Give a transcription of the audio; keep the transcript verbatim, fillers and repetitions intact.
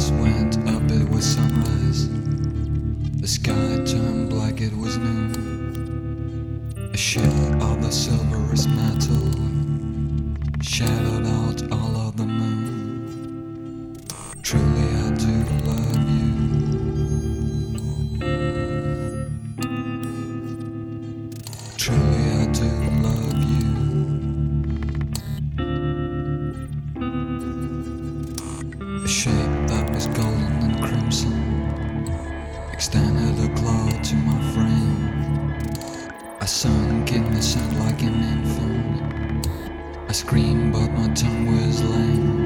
eyes went up, it was sunrise. The sky turned black, it was noon. A ship of the silverest metal shadowed out all of the moon. Truly I do love you. Truly I do love you. A shape that was golden and crimson extended a cloud to my frame. I sunk in the sand like an infant. I screamed but my tongue was lame.